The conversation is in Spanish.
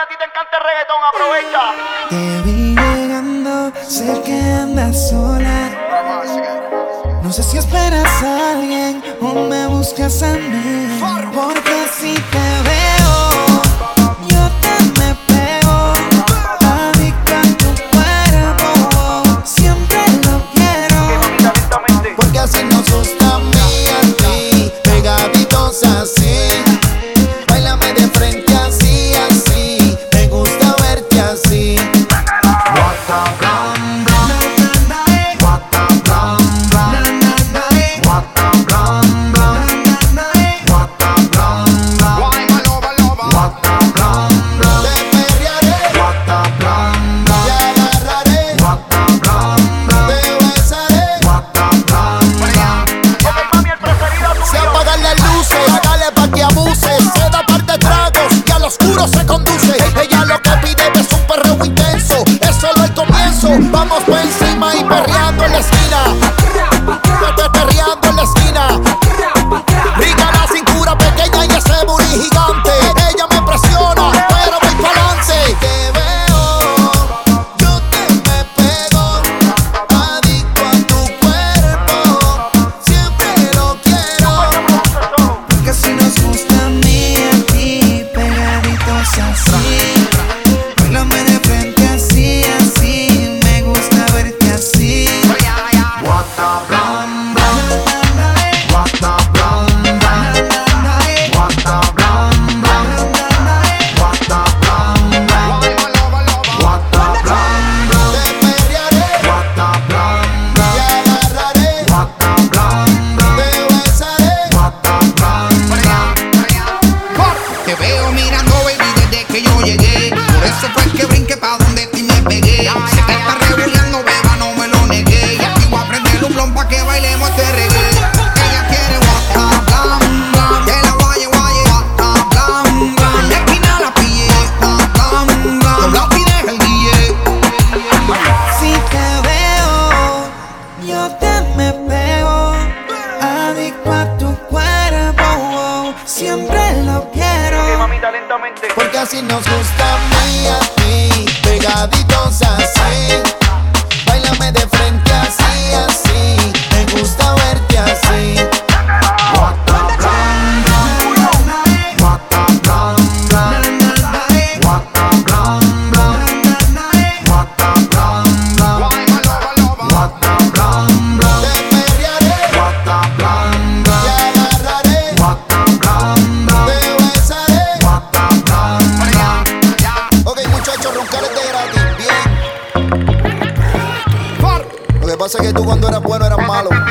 ti te encanta el reggaetón, aprovecha. Te vi llegando, sé que andas sola. No sé si esperas a alguien o me buscas a mí. Porque si te veo, yo te me pego. Adicto a tu cuerpo, siempre lo quiero. Porque así nos gusta a mí y a ti, pegaditos así. Báilame de frente así, así. Me gusta verte así. Se conduce, ella lo que pide es un perreo intenso. Es solo el comienzo. Vamos por encima y perreando en la esquina. Perreando en la esquina. Rica la cintura pequeña y ese booty gigante. Ella me presiona, pero voy pa'lante. Te veo, yo te me pego. Adicto a tu cuerpo, siempre lo quiero. Porque si nos gusta a mí y a ti, pegaditos así. Bailame de frente así, así. Me gusta verte así. Te veo mirando, baby, desde que yo llegué. Por eso fue que brinqué pa' donde ti me pegué. Sé que estás rebuleando, beba, no me lo negué. Y aquí voy a prender un blon pa' que bailemos este reggae. Ella quiere guata, blam, blam. Que la guaye, guata, blam, blam. De esquina la pillé, blam, blam. Doblao tienes el DJ. Si te veo, yo te me pego. Adicto a tu cuerpo, siempre lo quiero. Mamita, lentamente. Porque así nos gusta a mí y a ti, pegaditos así. Báilame de frente así, así. Me gusta verte así. Lo que pasa es que tú cuando eras bueno eras malo.